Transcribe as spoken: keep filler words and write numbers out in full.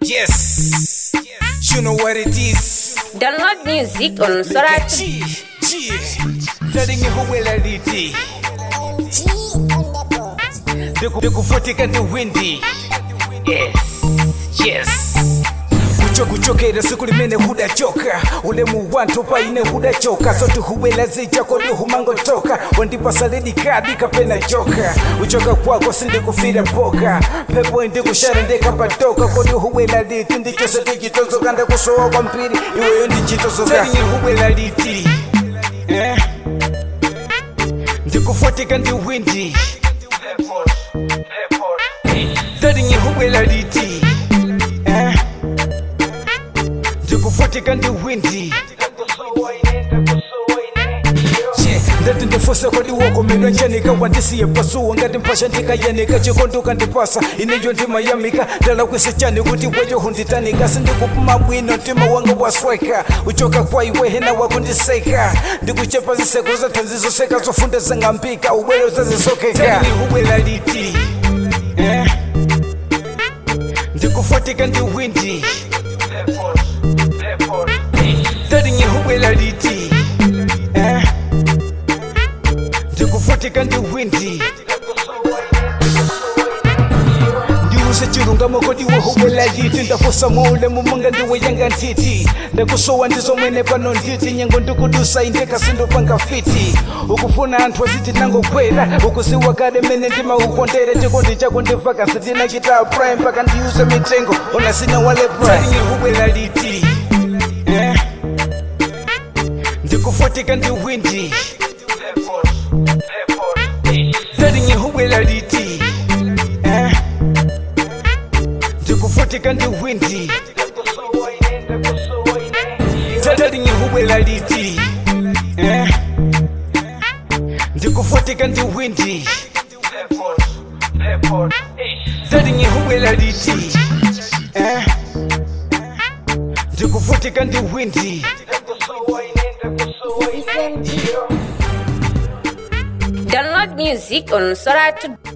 Yes, you know what it is. Download music on Sorat. G, G, telling you who will I lead. The kufutika and the windy. Yes, yes. Kuchokera siku limene hudachoka ule muwantu paine hudachoka sote huwela zichako ndi humango toka wandipa salidi kadi kapena joka uchoka kwako sindi kufira poka pepo ndi kushara ndeka patoka kodi huwela liti ndi chose digitozo kanda kusowa kwa mpiri iweyo ndi chitozo kani huwela liti eh ndi kufutika ndi windy tadi huwela liti eh kufutika ndi windy ndati ndifosa kodi woko mendo njanika wandisiye pasuwa ngati mpasha ndikayanika chikonduka ndipasa ineyo ndimayamika dala kwese chani kuti weyo hunditanika sindikupuma bwino mtima wanga wasweka uchoka kwa iwe hena wako ndiseka ndikuchepa ziseko zatanzizo seka zofunda zangambika ubwelo zazisokeka ubwela liti eh ndikufutika ndi windy Tadinye huwela liti eh ndikufutika ndi windy ndiuse chirungamo kodi wo huwela liti ndafosa mole mumunga ndiwe yanga ntiti ndakusowa ndizo mwene pano nditi nyengo ndikudusa indeka sindo panga fiti ukufuna anthu aziti nango kwera ukuziwa kade mene ndima ukondere chikondi chako ndivaka sitina kita prime paka ndiuse mitengo ona sina wale prime Tadinye huwela liti eh ndikufutika ndi windy tadinye huwela liti eh ndikufutika ndi windy tadinye huwela liti eh ndikufutika ndi windy tadinye huwela liti eh ndikufutika ndi windy Download music on Sorat.